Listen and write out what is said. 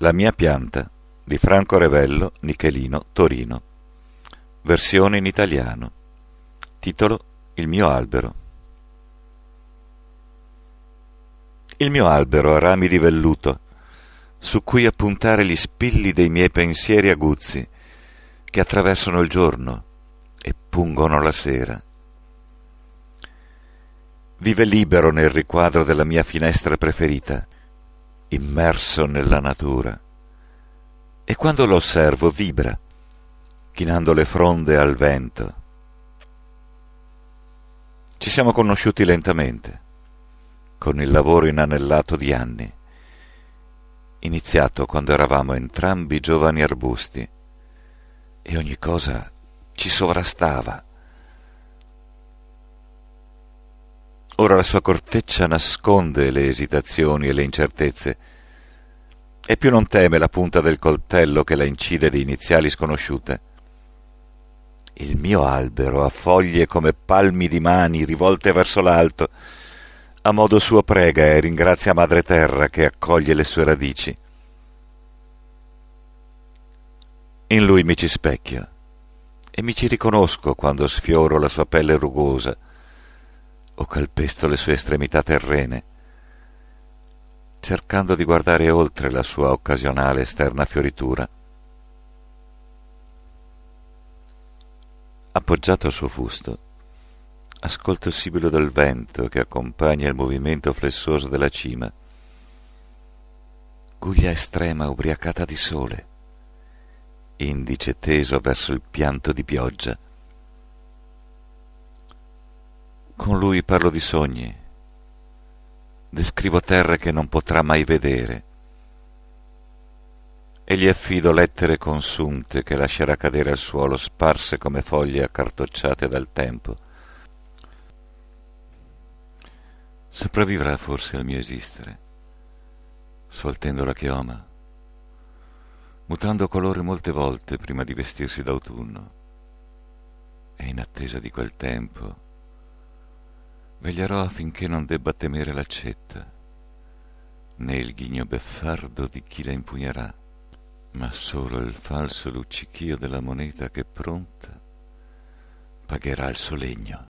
La mia pianta di Franco Revello, Nichelino, Torino. Versione in italiano. Titolo Il mio albero. Il mio albero ha rami di velluto, su cui appuntare gli spilli dei miei pensieri aguzzi, che attraversano il giorno e pungono la sera. Vive libero nel riquadro della mia finestra preferita, immerso nella natura, e quando lo osservo vibra, chinando le fronde al vento. Ci siamo conosciuti lentamente, con il lavoro inanellato di anni, iniziato quando eravamo entrambi giovani arbusti, e ogni cosa ci sovrastava. Ora la sua corteccia nasconde le esitazioni e le incertezze, e più non teme la punta del coltello che la incide di iniziali sconosciute. Il mio albero ha foglie come palmi di mani rivolte verso l'alto, a modo suo prega e ringrazia Madre Terra che accoglie le sue radici. In lui mi ci specchio e mi ci riconosco quando sfioro la sua pelle rugosa o calpesto le sue estremità terrene, cercando di guardare oltre la sua occasionale esterna fioritura. Appoggiato al suo fusto, ascolto il sibilo del vento che accompagna il movimento flessoso della cima. Guglia estrema ubriacata di sole, indice teso verso il pianto di pioggia. Con lui parlo di sogni, descrivo terre che non potrà mai vedere, e gli affido lettere consunte che lascerà cadere al suolo sparse come foglie accartocciate dal tempo. Sopravvivrà forse al mio esistere, sfoltendo la chioma, mutando colore molte volte prima di vestirsi d'autunno, e in attesa di quel tempo veglierò affinché non debba temere l'accetta, né il ghigno beffardo di chi la impugnerà, ma solo il falso luccichio della moneta che pronta pagherà il suo legno.